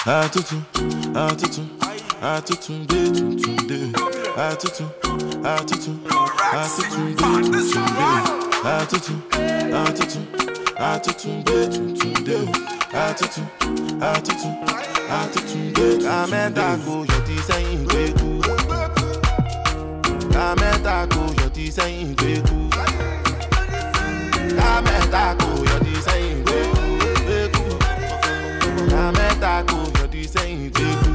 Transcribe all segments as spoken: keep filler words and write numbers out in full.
Atutu, atutu, atutu, de tutu, de. Atutu, atutu, atutu, de tutu, de. Atutu, atutu, atutu, de tutu, de. Atutu, atutu, atutu, de tutu. Ameta go yoti sayin gbeku. Ameta go yoti sayin gbeku. Ameta go yoti sayin gbeku. Ameta go yoti sayin gbeku.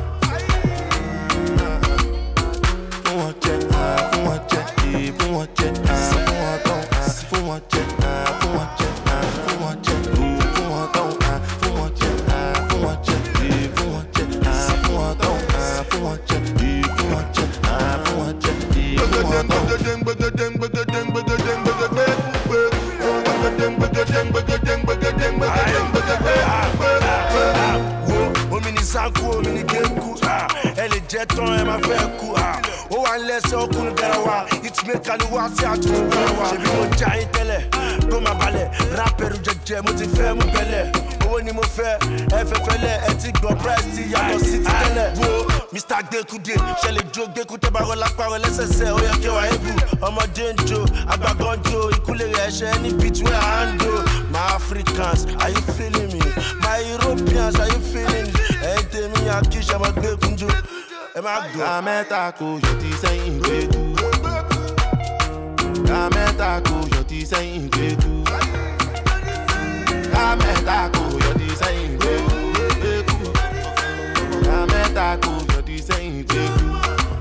Fún wọn jẹ, fún wọn jẹ, fún wọn jẹ, fún wọn tán, fún wọn jẹ, fún wọn jẹ, fún wọn jẹ, fún wọn tán, fún wọn jẹ, fún wọn jẹ, fún wọn jẹ, fún wọn tán, fún wọn jẹ, fún wọn jẹ, fún wọn jẹ, fún wọn tán. Omi ni sanku, omi ni genku. Elle est jet on elle m'a fait coup. Oh one less au kun garawa. It's make a new one see à tout garawa. J'ai vu mon giant télé, comme ma balai. Rapper ou jet mo ti fait mon belé. Oh ni mo fait, elle fait fêlé. Elle dit go press ti y'a dans city télé. Mister Découdé, j'ai les jokes d'écouter parole la parole nécessaire. Oh y'a que wa ebu. Oh my Denjo, agba gonjo. Ikule reche any beat we handle. My Africans, are you feeling me? My Europeans, are you feeling me? Hey, tell me I kiss you, I'm a kunju. Am I good? Ameta go yoti sayin gbeku. Ameta go yoti sayin gbeku. Ameta go yoti sayin gbeku. Ameta go yoti sayin gbeku.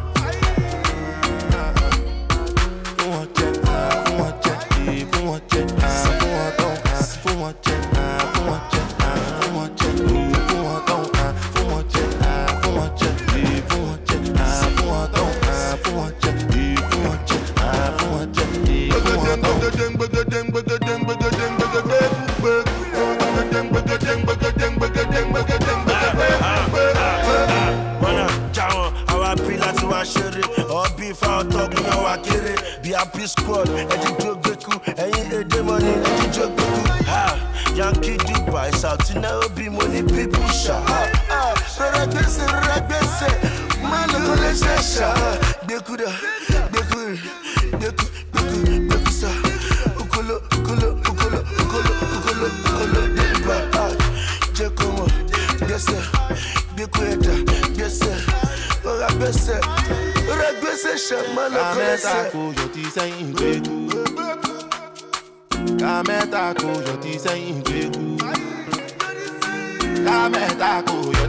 Fún wọn jẹ, fún wọn jẹ, fún wọn jẹ, fún wọn tán, fún wọn jẹ, fún wọn jẹ, fún wọn jẹ, fún wọn tán, fún wọn jẹ, fún wọn jẹ, fún wọn jẹ, fún wọn tán, fún wọn jẹ, fún wọn jẹ, fún wọn jẹ, fún wọn Be happy squad, Eddie Jogeku, Eddie Ede money, Eddie Jogeku. Ha, Yankee Dubai, South Nairobi, money people shot. Ah, Regbese, Regbese, man, look at this shot. Bekuda, Beku, Beku, Beku, Bekusa, Ukolo, Ukolo, Ukolo, Ukolo, Ukolo, Ukolo, Deba. Ah, Jekomo, Bese, Bekueta, Bese, Ora Bese. Ameta go yoti sayin gbeku. Ameta go yoti sayin gbeku. Ameta go